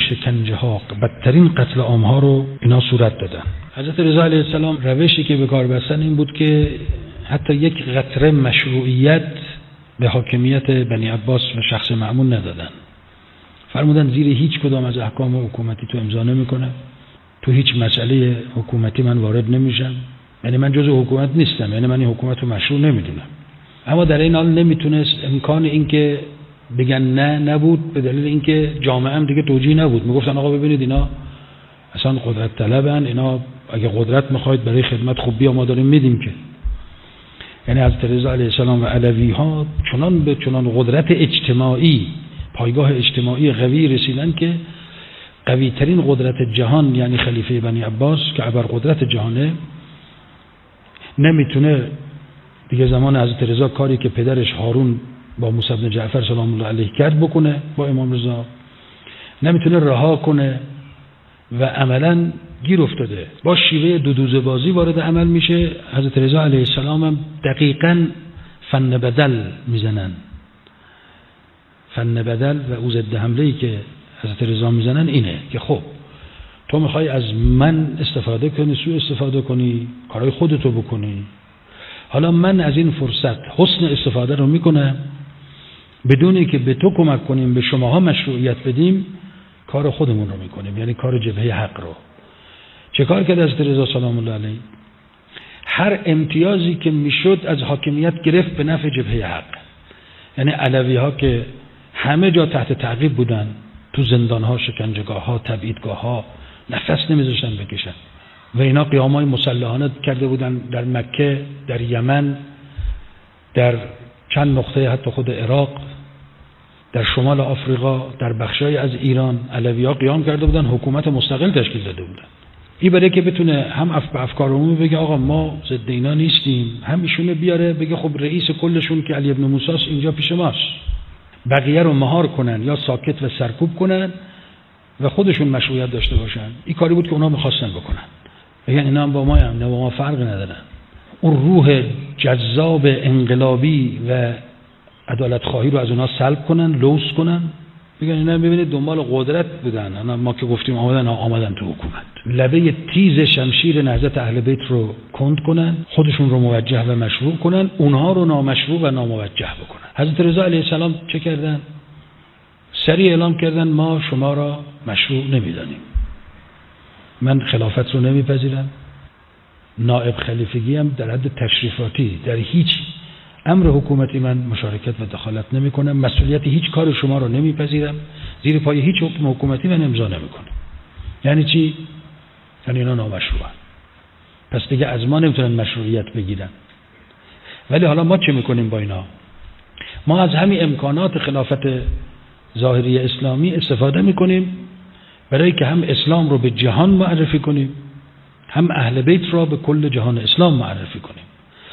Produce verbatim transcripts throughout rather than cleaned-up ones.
شکنجه ها، بدترین قتل عام ها رو اینا صورت دادن. حضرت رضا علیه السلام روشی که به کار بستن این بود که حتی یک قطره مشروعیت به حاکمیت بنی عباس و شخص مأمون ندادن. فرمودن زیر هیچ کدام از احکام حکومتی تو امضا نمیکنه، تو هیچ مسئله حکومتی من وارد نمیشم، یعنی من جزء حکومت نیستم، یعنی من این حکومت رو مشروع نمیدونم. اما در این حال نمیتونست امکان این که بگن نه نبود، به دلیل اینکه جامعه هم دیگه توجیه نبود. میگفتن آقا ببینید اینا اصلا قدرت طلبن، اینا اگه قدرت میخواید برای خدمت خوب بیا ما داریم میدیم که. یعنی حضرت رضا علیه السلام و علوی ها چنان به چنان قدرت اجتماعی، پایگاه اجتماعی قوی رسیدن که قوی ترین قدرت جهان یعنی خلیفه بنی عباس که ابر قدرت جهانه نمیتونه دیگه زمان حضرت رضا کاری که پدرش هارون با موسی بن جعفر سلام الله علیه کرد بکنه با امام رضا، نمیتونه رها کنه و عملاً گیر افتاده. با شیوه دو دوزه بازی وارد عمل میشه. حضرت رضا علیه السلام هم دقیقاً فن بدل میزنن. فن بدل و او ضد حمله‌ای که حضرت رضا میزنن اینه که خب تو میخوای از من استفاده کنی، سوء استفاده کنی، کارهای خودتو بکنی. حالا من از این فرصت حسن استفاده رو میکنم، بدون که به تو کمک کنیم، به شماها مشروعیت بدیم، کار خودمون رو میکنیم، یعنی کار جبهه حق رو. چه کار کرد حضرت رضا سلام الله علیه؟ هر امتیازی که میشد از حاکمیت گرفت به نفع جبهه حق. یعنی علوی ها که همه جا تحت تعقیب بودن، تو زندان ها، شکنجهگاه ها، تبعیدگاه ها، نفس نمیذاشتن بکشن و اینا قیامای مسلحانه کرده بودن در مکه، در یمن، در چند نقطه حتی خود عراق، در شمال آفریقا، در بخشای از ایران علوی ها قیام کرده بودن، حکومت مستقل تشکیل داده بودن. این برای که بتونه هم اف افکار عمومی بگه آقا ما ضد اینا نیستیم، هم ایشونه بیاره بگه خب رئیس کلشون که علی ابن موسی اینجا پیش ماست، بقیه رو مهار کنن یا ساکت و سرکوب کنن و خودشون مشروعیت داشته باشن. این کاری بود که اونا می‌خواستن بکنن، بگن اینا هم با ما هم نه با ما فرق ندارن. اون روح جذاب انقلابی و عدالت خواهی رو از اونا سلب کنن، لوس کنن، بگن اینا ببینید دنبال قدرت بودن، انا ما که گفتیم آمدن آمدن تو حکومت. لبه تیز شمشیر نهضت اهل بیت رو کند کنن، خودشون رو موجه و مشروع کنن، اونها رو نامشروع و ناموجه بکنن. حضرت رضا علیه السلام چه کردن؟ سریع اعلام کردن ما شما را مشروع نمیدانیم، من خلافت رو نمیپذیرم، نائب خلیفگی هم در حد تشریفاتی در هیچ امر حکومتی من مشارکت و دخالت نمی کنم، مسئولیت هیچ کار شما رو نمیپذیرم، زیر پای هیچ حکم حکومتی من امضا نمی کنم. یعنی چی؟ یعنی اینا نامشروعن، پس دیگه از ما نمیتونن مشروعیت بگیرن. ولی حالا ما چه میکنیم با اینا؟ ما از همین امکانات خلافت ظاهری اسلامی استفاده میکنیم برای که هم اسلام رو به جهان معرفی کنیم، هم اهل بیت رو به کل جهان اسلام معرفی کنیم،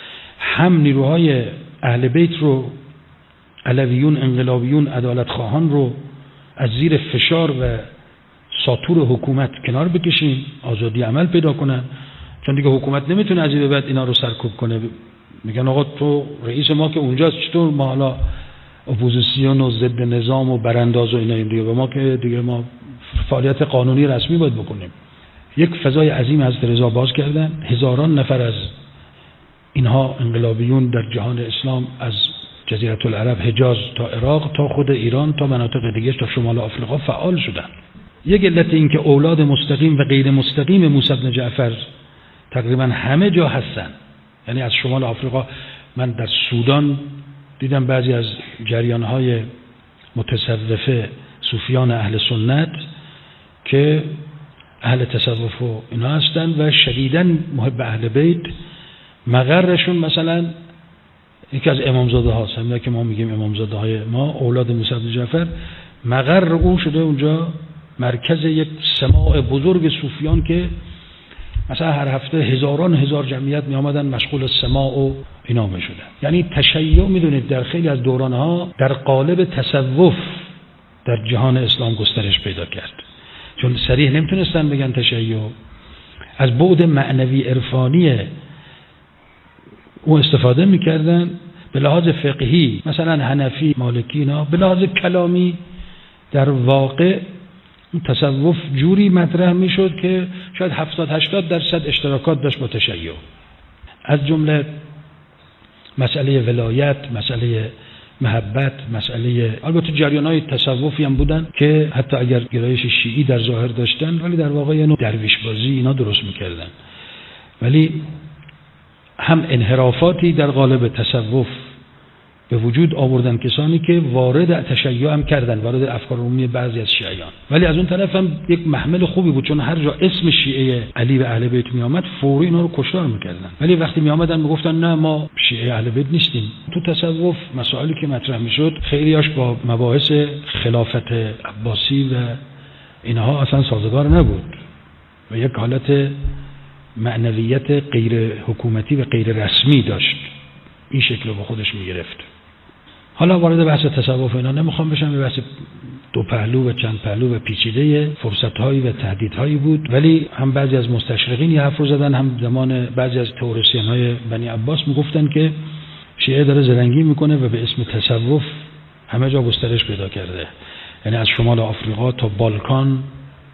هم نیروهای اهل بیت رو، علویون، انقلابیون، عدالت خواهان رو از زیر فشار و ساطور حکومت کنار بکشیم، آزادی عمل پیدا کنن. چون دیگه حکومت نمیتونه از این به بعد اینا رو سرکوب کنه. میگن آقا تو رئیس ما که اونجاست، چطور ما حالا اپوزیسیون و ضد نظام و برانداز و اینا این دیگه به ما که دیگه ما فعالیت قانونی رسمی باید بکنیم. یک فضای عظیم حضرت رضا باز کردن، هزاران نفر از اینها انقلابیون در جهان اسلام از جزیره العرب، حجاز تا عراق تا خود ایران تا مناطق دیگه تا شمال آفریقا فعال شدن. یک علت این که اولاد مستقیم و غیر مستقیم موسی بن جعفر تقریبا همه جا هستن، یعنی از شمال آفریقا، من در سودان دیدم بعضی از جریانهای متصوفه صوفیان اهل سنت که اهل تصوف و اینا هستن و شدیداً محب اهل بیت، مقرشون مثلا یکی از امامزاده هاست، همین که ما میگیم امامزاده های ما اولاد موسی بن جعفر، مقر او شده اونجا مرکز یک سماع بزرگ صوفیان که مثلا هر هفته هزاران هزار جمعیت می آمدن مشغول سماع و اینا می شدن. یعنی تشیع میدونید در خیلی از دورانها در قالب تصوف در جهان اسلام گسترش پیدا کرد، چون صریح نمیتونستن بگن تشیع، از بعد معنوی عرفانی او استفاده میکردن به لحاظ فقهی، مثلا حنفی، مالکی، اینا به لحاظ کلامی در واقع اون تصوف جوری مطرح میشد که شاید هفتاد هشتاد درصد اشتراکات داشت با تشیع، از جمله مسئله ولایت، مسئله محبت، مسئله البته جریان‌های تصوفی هم بودن که حتی اگر گرایش شیعی در ظاهر داشتن ولی در واقع یه نوع درویش بازی اینا درست میکردن. ولی هم انحرافاتی در قالب تصوف به وجود آوردن کسانی که وارد تشیع هم کردن، وارد افکار عمومی بعضی از شیعیان. ولی از اون طرف هم یک محمل خوبی بود، چون هر جا اسم شیعه علی و اهل بیت می آمد فوری اینا رو کشتار میکردن. ولی وقتی می آمدن میگفتن نه ما شیعه اهل بیت نیستیم. تو تصوف مسائلی که مطرح میشد خیلیاش با مباحث خلافت عباسی و اینها اصلا سازگار نبود و یک حالت معنویت غیر حکومتی و غیر رسمی داشت، این شکل رو به خودش میگرفت. حالا وارد بحث تصوف اینا نمیخوام بشم، به بحث دو پهلو و چند پهلو و پیچیده فرصت‌هایی و تهدیدهایی بود. ولی هم بعضی از مستشرقین یه حرف رو زدن، هم زمان بعضی از تئوریسین‌های بنی عباس میگفتن که شیعه داره زرنگی میکنه و به اسم تصوف همه جا گسترش پیدا کرده، یعنی از شمال آفریقا تا بالکان،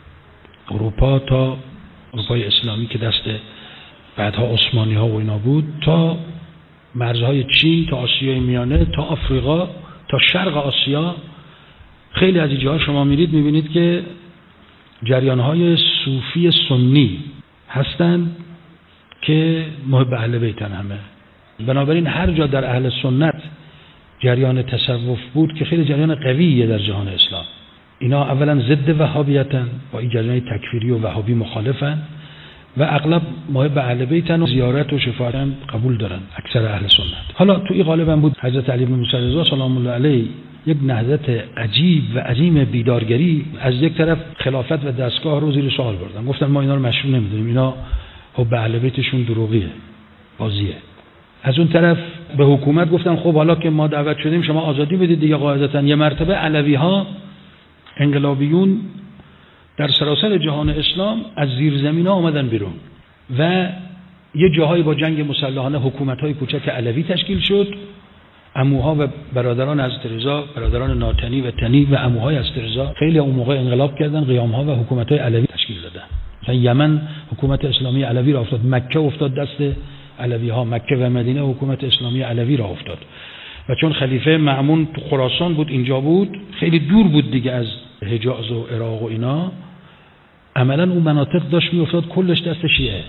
اروپا تا اروپای اسلامی که دست بعدها عثمانی‌ها و اینا بود، تا مرزهای چین، تا آسیای میانه، تا آفریقا، تا شرق آسیا. خیلی از اینجاها شما میرید میبینید که جریانهای صوفی سنی هستند که محب اهل بیتن همه. بنابراین هر جا در اهل سنت جریان تصوف بود که خیلی جریان قویه در جهان اسلام. اینا اولا ضد وهابیتن، با این جریان تکفیری و وهابی مخالفن و اغلب محب اهل بیتن و زیارت و شفاعت هم قبول دارن اکثر اهل سنت. حالا تو این قالب هم بود حضرت علی بن موسی رضا سلام الله علیه یک نهضت عجیب و عظیم بیدارگری، از یک طرف خلافت و دستگاه رو زیر سوال بردن، گفتن ما اینا رو مشروع نمیدونیم، اینا حب اهل بیتشون دروغیه، بازیه. از اون طرف به حکومت گفتن خب حالا که ما دعوت شدیم شما آزادی بدید دیگه. قاعدتاً یه مرتبه علوی ها انقلابیون در سراسر جهان اسلام از زیرزمین‌ها آمدن بیرون و یه جاهایی با جنگ مسلحانه حکومت‌های کوچک علوی تشکیل شد. عموها و برادران حضرت رضا، برادران ناتنی و تنی و عموهای حضرت رضا خیلی اون موقع انقلاب کردن، قیام‌ها و حکومت‌های علوی تشکیل دادن. مثلا یمن حکومت اسلامی علوی را افتاد، مکه افتاد دست علوی‌ها، مکه و مدینه حکومت اسلامی علوی را افتاد. و چون خلیفه مأمون تو خراسان بود، اینجا بود، خیلی دور بود دیگه از حجاز و عراق و اینا، عملاً اون مناطق داشت میافتاد کلش دست شیعه.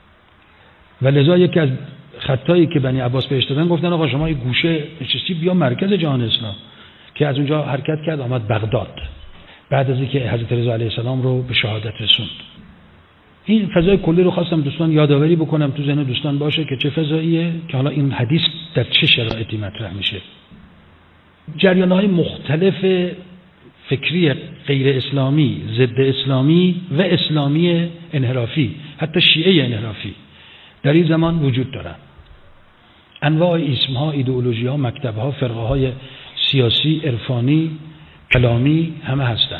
و لذا یکی از خطایی که بنی عباس بهش دادن گفتن آقا شما یه گوشه نشستی بیا مرکز جهان اسلام، که از اونجا حرکت کرد آمد بغداد بعد از اینکه حضرت رضا علیه السلام رو به شهادت رسوند. این فضای کلی رو خواستم دوستان یادآوری بکنم تو ذهن دوستان باشه که چه فضاییه، که حالا این حدیث در چه شرایطی مطرح میشه. جریان‌های مختلف فکری غیر اسلامی، ضد اسلامی و اسلامی انحرافی، حتی شیعه انحرافی در این زمان وجود دارن. انواع اسمها، ایدئولوژی‌ها، مکتب‌ها، فرقه‌های سیاسی، عرفانی، کلامی همه هستن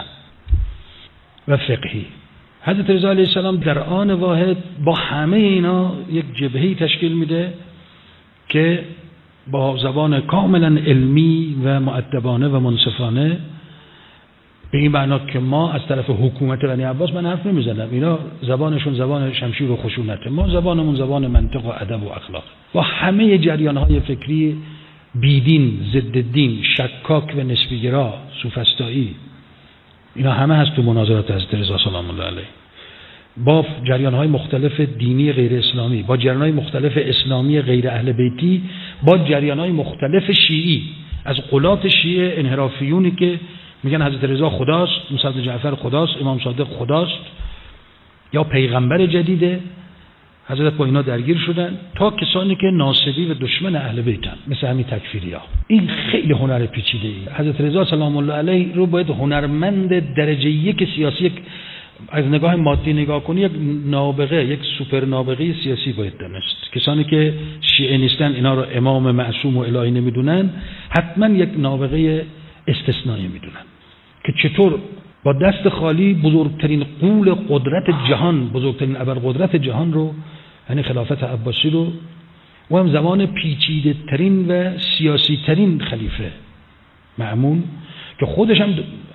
و فقهی. حضرت رضا علیه السلام در آن واحد با همه اینا یک جبهه‌ای تشکیل میده که با زبان کاملا علمی و مؤدبانه و منصفانه، به این معنا که ما از طرف حکومت بنی عباس من حرف نمیزنم، اینا زبانشون زبان شمشیر و خشونته، ما زبانمون زبان منطق و ادب و اخلاق. با همه جریان‌های فکری بیدین، ضد دین، شکاک و نسبی‌گرا، سوفسطایی، اینا همه هست تو مناظرات حضرت رضا سلام الله علیه. با جریان‌های مختلف دینی غیر اسلامی، با جریان‌های مختلف اسلامی غیر اهل بیتی، با جریان‌های مختلف شیعی، از غلات شیعه انحرافیونی که میگن حضرت رضا خداست، موسی بن جعفر خداست، امام صادق خداست یا پیغمبر جدیده، حضرت با اینا درگیر شدن، تا کسانی که ناصبی و دشمن اهل بیتن مثل همین تکفیریا. این خیلی هنر پیچیده ای. حضرت رضا سلام الله علیه رو باید هنرمند درجه یک سیاسی، از نگاه مادی نگاه کنی یک نابغه، یک سوپر نابغه سیاسی باید دانست. کسانی که شیعه نیستن، اینا رو امام معصوم و الهی نمیدونن، حتما یک نابغه استثنایی میدونن که چطور با دست خالی بزرگترین غول قدرت جهان، بزرگترین ابرقدرت جهان رو، یعنی خلافت عباسی رو، و هم زمان پیچیده ترین و سیاسی ترین خلیفه مأمون که خودش هم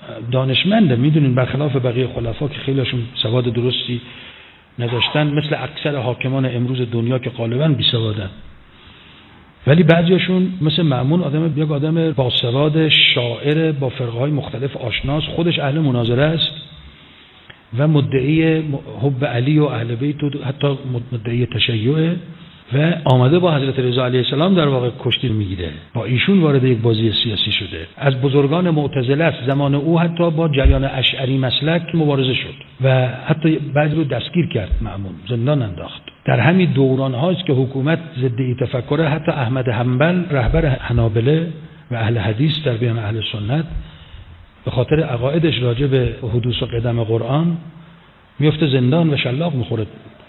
دانشمنده، میدونین برخلاف بقیه خلفا که خیلیشون سواد درستی نداشتن، مثل اکثر حاکمان امروز دنیا که غالبا بی سوادن، ولی بعضیاشون مثل مأمون آدم یک آدم باسواد، شاعر، با فرقه‌های مختلف آشناست، خودش اهل مناظره است و مدعی حب علی و اهل بیت و حتی مدعی تشیع و آمده با حضرت رضا علیه السلام در واقع کشتی میگیره. با ایشون وارد یک بازی سیاسی شده. از بزرگان معتزله است. زمان او حتی با جریان اشعری مسلک مبارزه شد و حتی بعضی رو دستگیر کرد، مأمون زندان انداخت. در همین دوران هاست که حکومت ضد تفکر حتی احمد حنبل رهبر حنابله و اهل حدیث در بین اهل سنت به خاطر عقایدش راجع به حدوث و قدم قرآن میفته زندان و شلاق میخوره.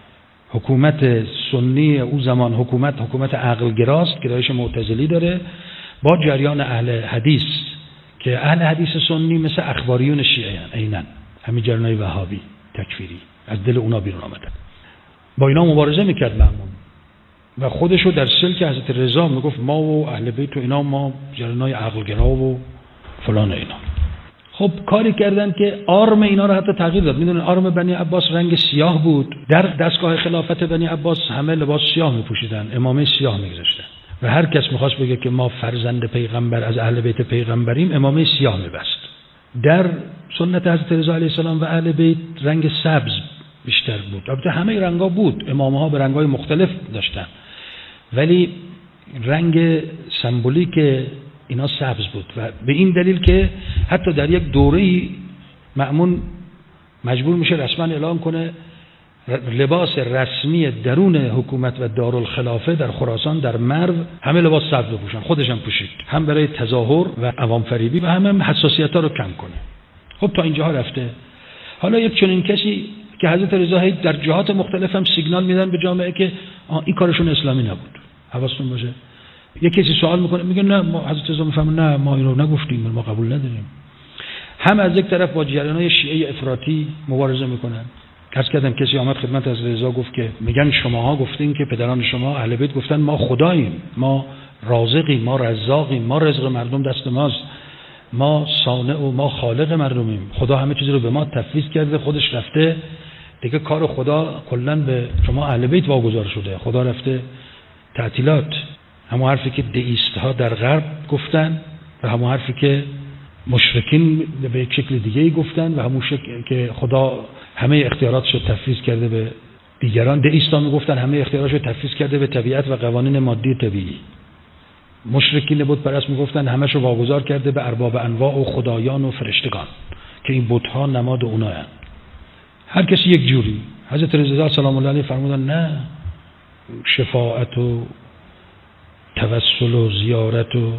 حکومت سنی او زمان حکومت حکومت عقلگراست، گرایش معتزلی داره با جریان اهل حدیث که اهل حدیث سنی مثل اخباریون شیعه هستند، عیناً همین جریانای وهابی تکفیری از دل اونا بیرون آمدن. با اینا مبارزه میکرد مأمون و خودشو در سلک حضرت رضا میگفت ما و اهل بیت و اینا ما جریانای عقلگرا و فلان اینا. خب کاری کردن که آرم اینا رو حتی تغییر داد. میدونن آرم بنی عباس رنگ سیاه بود. در دستگاه خلافت بنی عباس همه لباس سیاه میپوشیدن، امامه سیاه میگذاشتن و هر کس میخواست بگه که ما فرزند پیغمبر از اهل بیت پیغمبریم امامه سیاه میبست. در سنت حضرت رضا علیه السلام و اهل بیت رنگ سبز بیشتر بود. البته همه رنگا بود، امامه ها به رنگای مختلف داشتن، ولی رنگ سمبولیک اینا سبز بود و به این دلیل که حتی در یک دوره‌ای مأمون مجبور میشه رسما اعلام کنه لباس رسمی درون حکومت و دارالخلافه در خراسان در مرو همه لباس سبز بپوشن، خودش هم پوشید، هم برای تظاهر و عوام فریبی و هم, هم حساسیت‌ها رو کم کنه. خب تا اینجاها رفته. حالا یک چنین کسی که حضرت رضا در جهات مختلف هم سیگنال میدن به جامعه که این کارشون اسلامی نبود، حواستون باشه. یک کسی سوال میکنه میگه نه ما حضرت رضا میفهمن نه ما اینو نگفتیم، ما قبول نداریم. هم از یک طرف با جریان‌های شیعه افراطی مبارزه میکنن. عرض کردم کسی آمد خدمت از رضا گفت که میگن شماها گفتین که پدران شما اهل بیت گفتن ما خداییم، ما رازقیم، ما رزاقیم، ما رزق مردم دست ماست، ما صانع و ما خالق مردمیم، خدا همه چیز رو به ما تفویض کرده، خودش رفته دیگه کار خدا کلا به شما اهل بیت واگذار شده، خدا رفته تعطیلات. همون حرفی که دئیست ها در غرب گفتن و همون حرفی که مشرکین به یک شکل دیگه گفتن و همون شکل که خدا همه اختیاراتش رو تفویض کرده به دیگران. دئیست ها میگفتن همه اختیاراتش رو تفویض کرده به طبیعت و قوانین مادی طبیعی. مشرکین بت پرست میگفتن همه‌شو واگذار کرده به ارباب انواع و خدایان و فرشتگان که این بت ها نماد اونایند. هر کسی یک جوری. حضرت رضا سلام الله علیه فرمودن نه، شفاعت و توسل و زیارت و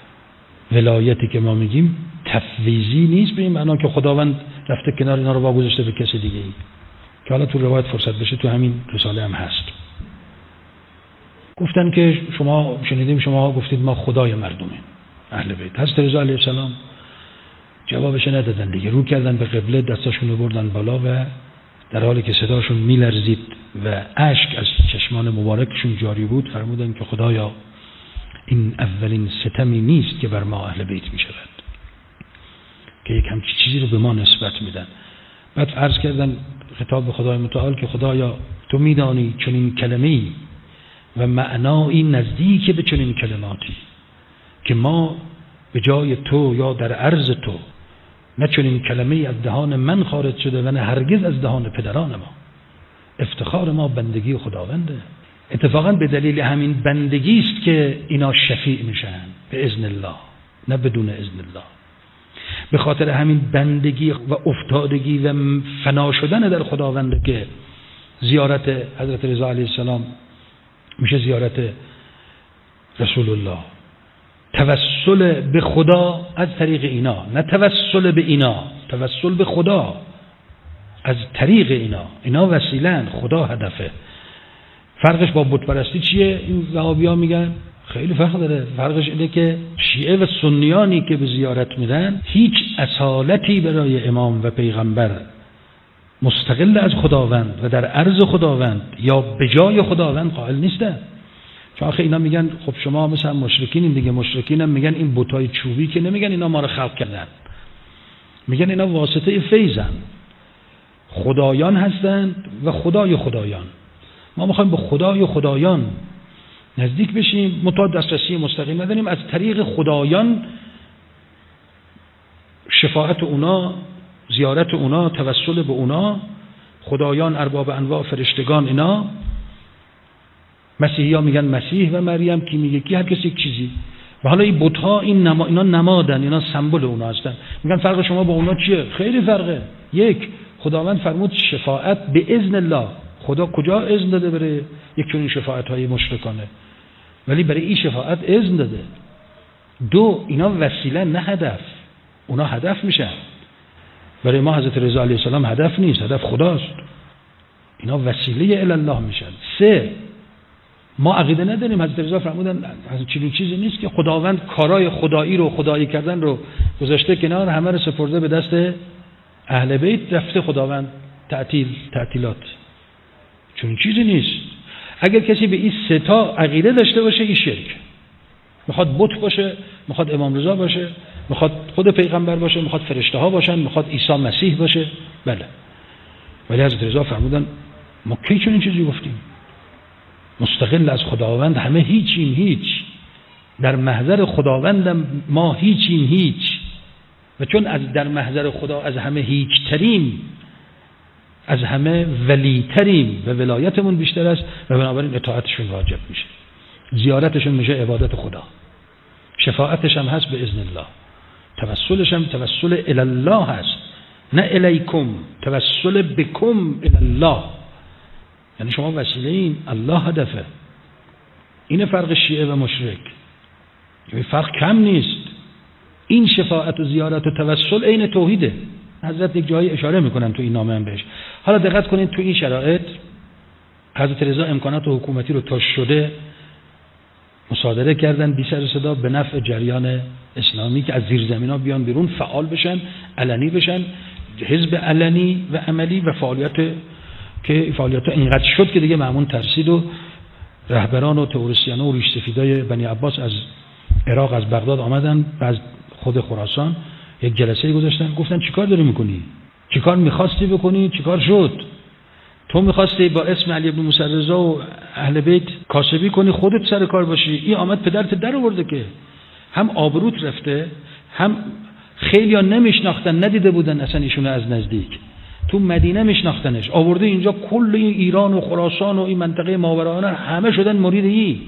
ولایتی که ما میگیم تفویضی نیست به این معنا که خداوند رفته کنار اینا رو واگذاشته به کسی دیگه ای، که حالا تو روایت فرصت بشه تو همین رساله هم هست. گفتن که شما شنیدیم شما گفتید ما خدای مردمیم اهل بیت. حضرت رضا علیه السلام جوابش ندادن دیگه، رو کردن به قبله، دستاشون رو بردن بالا و در حالی که صداشون میلرزید و اشک از چشمان مبارکشون جاری بود فرمودن که خدایا این اولین ستمی نیست که بر ما اهل بیت می شود که یک همچی چیزی رو به ما نسبت میدن. بعد عرض کردن خطاب به خدای متعال که خدایا تو میدانی چنین کلمه‌ای و معنایی نزدیک به چنین کلماتی که ما به جای تو یا در عرض تو نه چنین کلمه‌ای از دهان من خارج شده و نه هرگز از دهان پدران ما. افتخار ما بندگی خداونده. اتفاقا به دلیل همین بندگی است که اینا شفیع میشن به اذن الله، نه بدون اذن الله. به خاطر همین بندگی و افتادگی و فنا شدن در خداونده که زیارت حضرت رضا علیه السلام میشه زیارت رسول الله. توسل به خدا از طریق اینا، نه توسل به اینا، توسل به خدا از طریق اینا. اینا وسیله‌اند، خدا هدفه. فرقش با بت پرستی چیه؟ این وهابی‌ها میگن خیلی فرق داره. فرقش اینه که شیعه و سنیانی که به زیارت میرن هیچ اصالتی برای امام و پیغمبر مستقل از خداوند و در عرض خداوند یا به جای خداوند قائل نیستن. چون آخه اینا میگن خب شما مثلا مشرکین دیگه، مشرکین هم میگن این بتای چوبی که نمیگن اینا ما رو خلق کردن، میگن اینا واسطه فیضن، خدایان هستند و خدای خدایان. ما میخوایم به خدای خدایان نزدیک بشیم، متأ دسترسی مستقیم نداریم، از طریق خدایان شفاعت اونا، زیارت اونا، توسل به اونا، خدایان، ارباب انواع، فرشتگان، اینا. مسیحی ها میگن مسیح و مریم، کی میگه کی، هر کسی یک چیزی. و حالا این بت‌ها این نما اینا نمادن، اینا سمبل اونا هستن. میگن فرق شما با اونا چیه؟ خیلی فرقه. یک، خداوند فرمود شفاعت به اذن الله. خدا کجا اذن داده بره یک چنین شفاعت های مشرکانه؟ ولی برای این شفاعت اذن داده. دو، اینا وسیله نه هدف. اونا هدف میشن. برای ما حضرت رضا علیه السلام هدف نیست، هدف خداست. اینا وسیله الی الله میشن. سه، ما عقیده نداریم. حضرت رضا فرمودن از چنین چیزی نیست که خداوند کارای خدایی رو، خدایی کردن رو گذاشته کنار، همه رو سپرده به دست اهل بیت، رفته خداوند تعطیل، تعطیلات. چنین چیزی نیست. اگر کسی به این سه تا عقیده داشته باشه، این شرک. میخواد بت باشه، میخواد امام رضا باشه، میخواد خود پیغمبر باشه، میخواد فرشته ها باشن، میخواد عیسی مسیح باشه، بله. ولی حضرت رضا فرمودن ما کی چنین چیزی گفتیم؟ مستقل از خداوند همه هیچیم، هیچ. در محضر خداوندم ما هیچیم، هیچ. و چون از در محضر خدا از همه هیچ تریم، از همه ولی تریم و ولایتمون بیشتر است و بنابراین اطاعتشون واجب میشه، زیارتشون میشه عبادت خدا، شفاعتش هم هست به اذن الله، توسلش هم توسل الی الله هست، نه الیکم، توسل بکم الی الله. یعنی شما وسیله این، الله هدفه. این فرق شیعه و مشرک. این فرق کم نیست. این شفاعت و زیارت و توسل عین توحیده. حضرت یک جایی اشاره میکنن تو این نامه هم بهش. حالا دقت کنید تو این شرایط حضرت رضا امکانات حکومتی رو تا شده مصادره کردن بی سر صدا به نفع جریان اسلامی که از زیرزمینا بیان بیرون، فعال بشن، علنی بشن، حزب علنی و عملی و فعالیت که فعالیت‌ها اینقدر شد که دیگه مأمون ترسید و رهبران و تئوریسین و ریش سفیدای بنی عباس از عراق، از بغداد آمدن و از خود خراسان یک جلسه گذاشتن، گفتن چیکار داری میکنی؟ چیکار میخواستی بکنی؟ چیکار شد؟ تو میخواستی با اسم علی بن موسی رضا و اهل بیت کاسبی کنی، خودت سر کار باشی. این آمد پدرت در آورده که هم آبروت رفته، هم خیلی‌ها نمیشناختن، ندیده بودن اصلا ایشونو از نزدیک. تو مدینه میشناختنش، آورده اینجا، کل این ایران و خراسان و این منطقه ماوراءالنهر همه شدن مرید ای.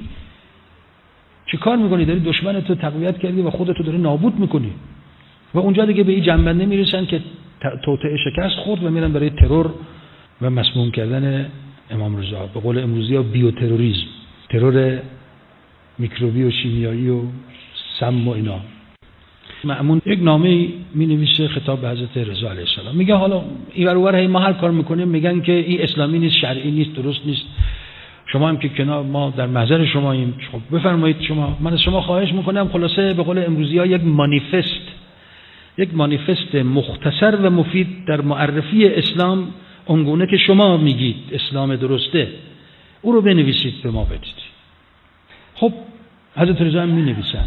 چی کار میکنی؟ داری دشمنتو تقویت کردی و خودتو داری نابود میکنی. و اونجا دیگه به این جنبنده میرسن که توطئه شکست خورد و میرن برای ترور و مسموم کردن امام رضا. به قول امروزی ها بیوتروریسم، ترور میکروبی و شیمیایی و سم و اینا. مأمون یک نامه می نویسه خطاب به حضرت رضا علیه السلام، میگه حالا این ور اون ور ما هر کار میکنیم میگن که این اسلامی نیست، شرعی نیست، درست نیست. شما هم که کنار ما در محضر شماییم، خب بفرمایید شما، من از شما خواهش میکنم خلاصه به قول امروزی ها یک مانیفست، یک مانیفست مختصر و مفید در معرفی اسلام اونگونه که شما میگید اسلام درسته، او رو بنویسید به ما بدید. خب حضرت رضا هم می نویسن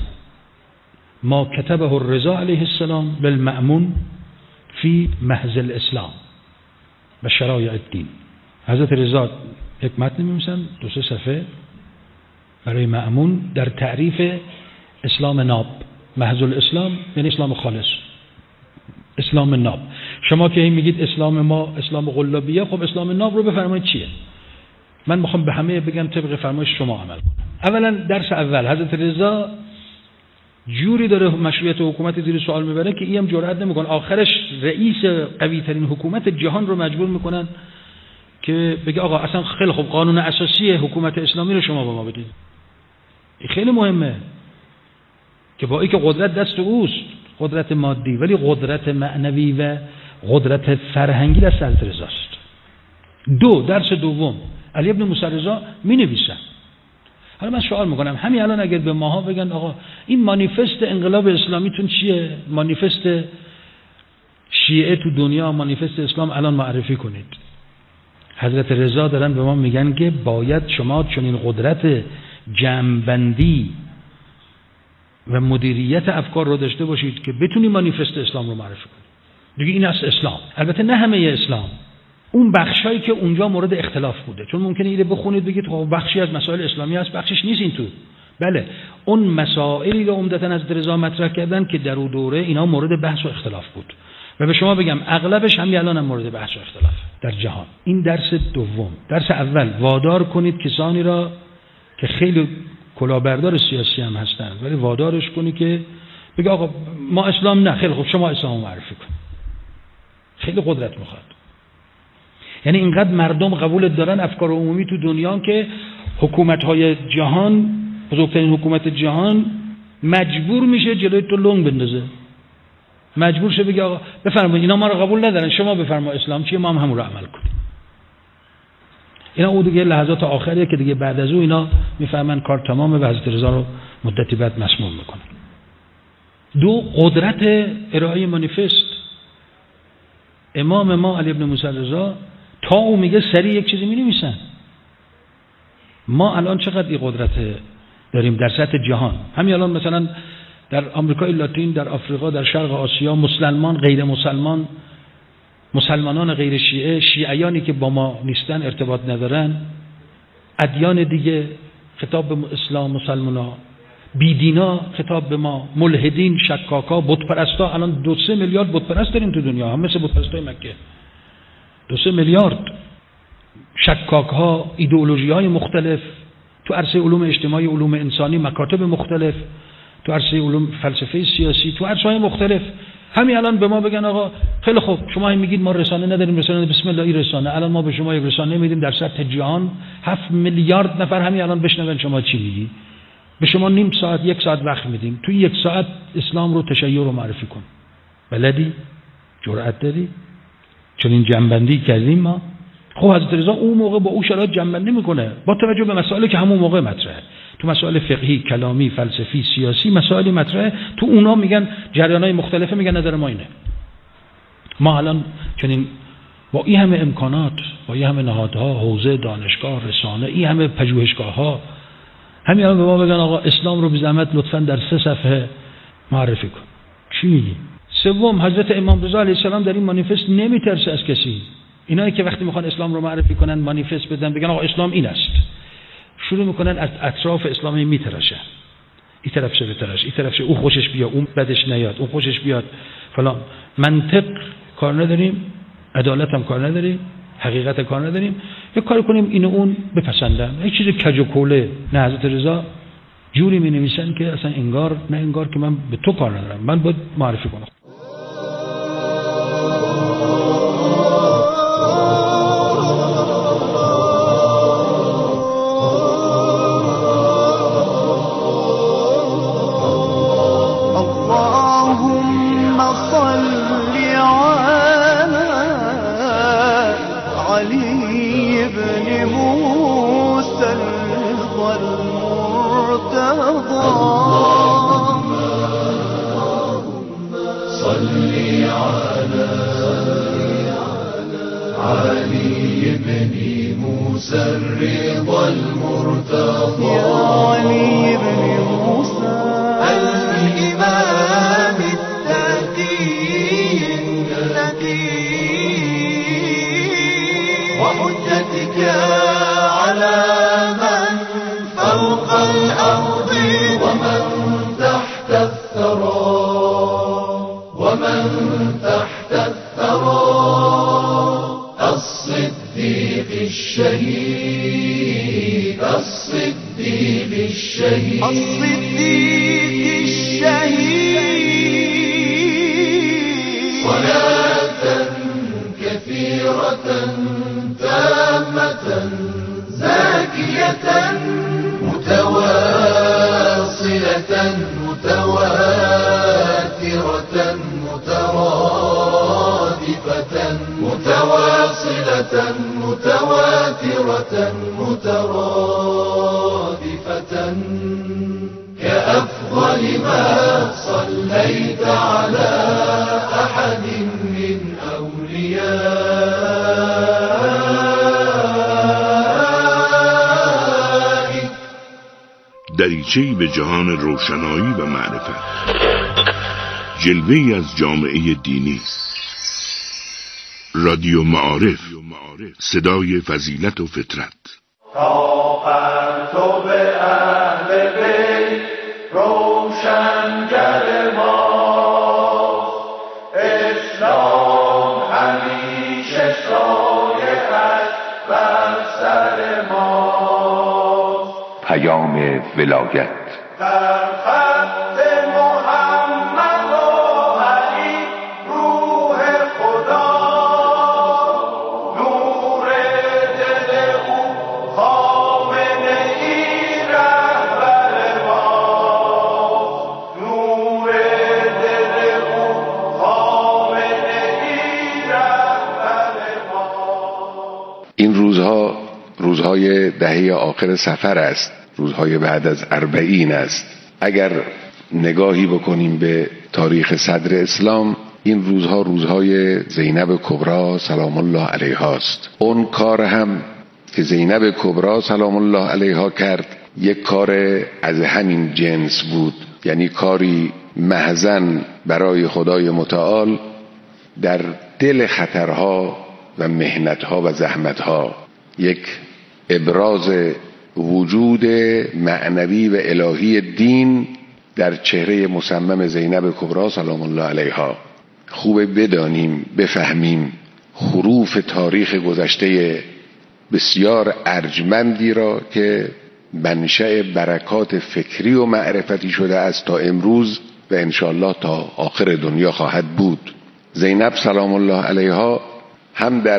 ما كتبه الرضا علیه السلام بالمأمون فی محض الاسلام و شرایع الدین. حضرت رضا یک متن می‌نویسن دو سه صفحه برای مأمون در تعریف اسلام ناب. محض الاسلام یعنی اسلام خالص، اسلام ناب. شما که این میگید اسلام ما اسلام قلابیه، خب اسلام ناب رو بفرمایید چیه؟ من میخوام به همه بگم طبق فرمایش شما عمل کنم. اولا درس اول، حضرت رضا جوری داره مشروعیت حکومت زیر سوال میبره که اینم جرئت نمیکنه. آخرش رئیس قوی ترین حکومت جهان رو مجبور میکنن که بگه آقا اصلا خیلی خوب قانون اساسی حکومت اسلامی رو شما به ما بدید. این خیلی مهمه که با اینکه قدرت دست اوست، قدرت مادی، ولی قدرت معنوی و قدرت فرهنگی دست حضرت رضاست. دو، درس دوم، علی ابن موسی رضا مینویسن. حالا من سوال میکنم همین الان اگر به ماها بگن آقا این مانیفست انقلاب اسلامیتون چیه؟ مانیفست شیعه تو دنیا، مانیفست اسلام الان معرفی کنید. حضرت رضا دارن به ما میگن که باید شما چنین قدرت جمع‌بندی و مدیریت افکار رو داشته باشید که بتونی مانیفست اسلام رو معرفی کنید. دیگه این است اسلام. البته نه همه اسلام، اون بخشایی که اونجا مورد اختلاف بوده، چون ممکنه اینو بخونید بگید خب بخشی از مسائل اسلامی هست بخشش نیست این تو. بله، اون مسائلی رو عمدتاً از رضا مطرح کردن که در اون دوره اینا مورد بحث و اختلاف بود و به شما بگم اغلبش همین الان هم مورد بحث و اختلاف در جهان. این درس دوم. درس اول، وادار کنید کسانی را که خیلی کلاهبردار سیاسی هم هستند ولی وادارش کنی که بگه آقا ما اسلام نه، خیلی خوب شما اسلام معرفی کن. خیلی قدرت میخواد. یعنی اینقدر مردم قبولت دارن افکار عمومی تو دنیا که حکومت‌های جهان، بزرگترین حکومت جهان مجبور میشه جلوی تو لنگ بندازه، مجبور شه بگه آقا بفرمایید اینا ما رو قبول ندارن، شما بفرما اسلام چیه، ما هم همون رو عمل کنیم. اینا اون دیگه لحظات آخریه که دیگه بعد از اون اینا میفهمن کار تمامه و حضرت رضا رو مدتی بعد مسموم میکنن. دو، قدرت ارائه مانیفست. امام ما علی بن موسی رضا تا او میگه سریع یک چیزی مینویسن. ما الان چقدر این قدرت داریم در سطح جهان؟ همین الان مثلا در آمریکای لاتین، در آفریقا، در شرق آسیا، مسلمان، غیر مسلمان، مسلمانان غیر شیعه، شیعیانی که با ما نیستن، ارتباط ندارن، ادیان دیگه خطاب به اسلام، مسلمانا، بیدینا خطاب به ما، ملحدین، شکاکا، بتپرستا. الان دو سه میلیارد بتپرست داریم تو دنیا، هم مثل بتپرستای مکه. دو سه میلیارد شکاکها، ایدئولوژی‌های مختلف تو عرصه علوم اجتماعی، علوم انسانی، مکاتب مختلف، تو عرصه علوم فلسفه سیاسی، تو عرصه‌های مختلف. همین الان به ما بگن آقا خیلی خوب شما هم میگید ما رسانه نداریم، رسانه بسم الله این رسانه، الان ما به شما یک رسانه میدیم در سطح جهان، هفت میلیارد نفر همین الان بشنون شما چی میگی. به شما نیم ساعت یک ساعت وقت میدیم، تو یک ساعت اسلام رو، تشیع رو معرفی کن. بلدی؟ جرأت داری؟ چون این جنبندی کردیم ما. خب حضرت رضا اون موقع با اون شرایط جنبندی میکنه با توجه به مسائلی که همون موقع مطرحه. تو مسائل فقهی، کلامی، فلسفی، سیاسی مسائلی مطرحه، تو اونا میگن جریانای مختلفه، میگن نظر ما اینه. ما الان چنین با این همه امکانات، با این همه نهادها، حوزه، دانشگاه، رسانه، این همه پژوهشگاه‌ها، همین الان به ما بگن آقا اسلام رو بی زحمت لطفاً در سه صفحه معرفی کن. چی میگی؟ سوم، حضرت امام رضا علیه السلام در این مانیفست نمیترسه از کسی. اینایی که وقتی میخوان اسلام رو معرفی کنن، مانیفست بدن، بگن آقا اسلام این است، شروع میکنن از اطراف اسلامی میتراشن. این طرف شه بتراش، این طرف شه، او خوشش بیاد، اون بدش نیاد، اون خوشش بیاد فلان. منطق کار نداریم، عدالت هم کار نداریم، حقیقت کار نداریم، یک کار کنیم اینو اون بپسندن، یک چیز کج و کوله. نه، حضرت رضا جوری می نویسن که اصلا انگار نه انگار که من به تو کار ندارم، من باید معرفی کنم. دریچه‌ای به جهان روشنایی و معرفت، جلوه‌ای از جامعه دینی رادیو معارف، صدای فضیلت و فطرت. تا پرتو به اهل بیت روشنگر ما، اسلام همیشه سایه است بر سر ما. پیام ولایت در خط محمد و علی روح خدا، نور دل او خامنه ای رهبر ما، نور دل او خامنه ای رهبر ما. این روزها روزهای دهه آخر سفر است، روزهای بعد از اربعین است. اگر نگاهی بکنیم به تاریخ صدر اسلام، این روزها روزهای زینب کبری سلام الله علیها است. اون کار هم که زینب کبری سلام الله علیها کرد یک کار از همین جنس بود، یعنی کاری محضن برای خدای متعال در دل خطرها و محنتها و زحمتها، یک ابراز وجود معنوی و الهی دین در چهره مصمم زینب کبری سلام الله علیها. خوبه بدانیم، بفهمیم حروف تاریخ گذشته بسیار ارجمندی را که منشأ برکات فکری و معرفتی شده است تا امروز و انشاءالله تا آخر دنیا خواهد بود. زینب سلام الله علیها هم در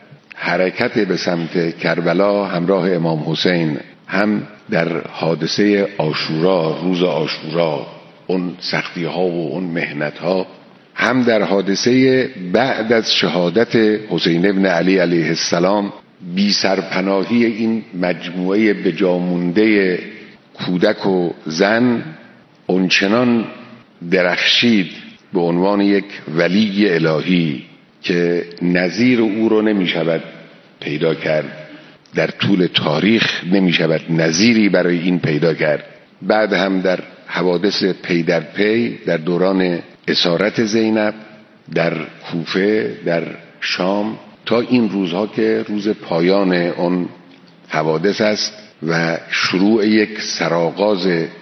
حرکت به سمت کربلا همراه امام حسین، هم در حادثه عاشورا، روز عاشورا، اون سختی ها و اون مهنت ها، هم در حادثه بعد از شهادت حسین ابن علی علیه السلام، بی سرپناهی این مجموعه بجامونده کودک و زن اونچنان درخشید به عنوان یک ولی الهی که نظیر او رو نمی شود پیدا کرد، در طول تاریخ نمی شود نظیری برای این پیدا کرد. بعد هم در حوادث پی در پی در دوران اسارت زینب در کوفه، در شام، تا این روزها که روز پایان اون حوادث است و شروع یک سرآغاز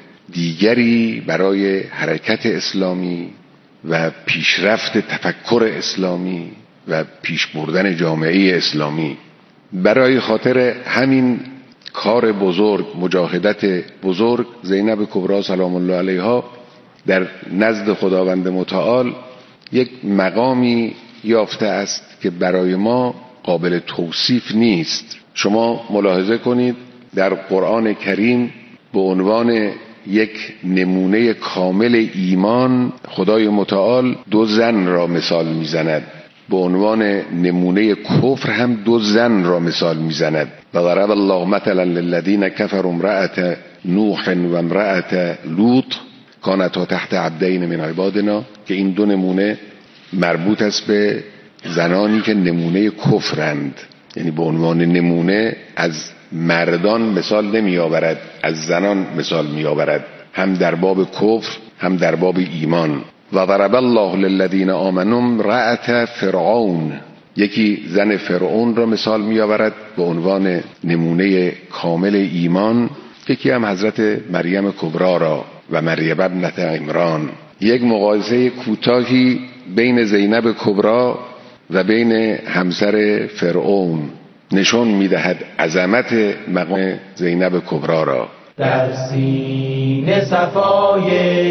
دیگری برای حرکت اسلامی و پیشرفت تفکر اسلامی و پیش بردن جامعه اسلامی. برای خاطر همین کار بزرگ، مجاهدت بزرگ، زینب کبری سلام الله علیها در نزد خداوند متعال یک مقامی یافته است که برای ما قابل توصیف نیست. شما ملاحظه کنید در قرآن کریم به عنوان یک نمونه کامل ایمان خدای متعال دو زن را مثال میزند، به عنوان نمونه کفر هم دو زن را مثال میزند. و ضرب الله مثلا للذین کفروا امرأة نوح و امرأة لوط کانتا تحت عبدین من عبادنا، که این دو نمونه مربوط است به زنانی که نمونه کفرند، یعنی به عنوان نمونه از مردان مثال نمی آورد، از زنان مثال می آورد، هم در باب کفر هم در باب ایمان. و ضرب الله للذین آمنوا امرأة فرعون، یکی زن فرعون را مثال می آورد به عنوان نمونه کامل ایمان، یکی هم حضرت مریم کبری را و مریم ابنت عمران. یک مقایسه کوتاهی بین زینب کبری و بین همسر فرعون نشون میدهد عظمت مقام زینب کبری را. در سینه صفای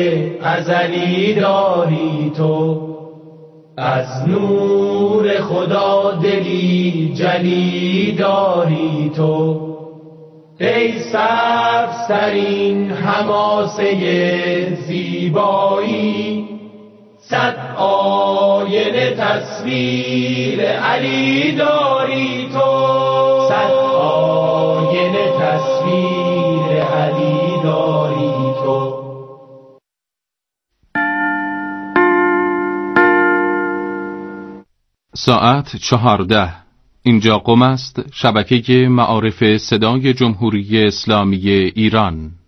ازلی داری تو، از نور خدا دلی جلی داری تو، ای سبزترین حماسه زیبایی، صد آینه تصویر علی داری تو، صد آینه تصویر علی داری تو. ساعت چهارده. اینجا قم است، شبکه معارف صدای جمهوری اسلامی ایران.